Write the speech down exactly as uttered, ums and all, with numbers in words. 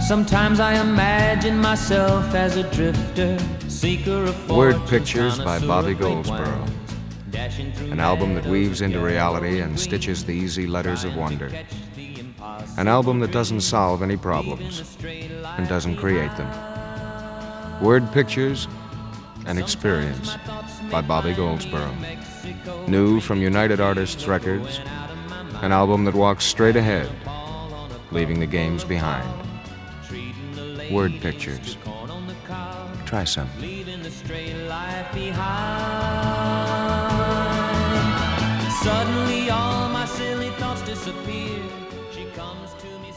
Sometimes I imagine myself as a drifter, seeker of Word Pictures by Bobby Goldsboro. An album that weaves into reality and stitches the easy letters of wonder. An album that doesn't solve any problems and doesn't create them. Word Pictures, an experience by Bobby Goldsboro. New from United Artists Records, an album that walks straight ahead, leaving the games behind. Word Pictures. Try some. Suddenly all my silly thoughts disappear. She comes to me.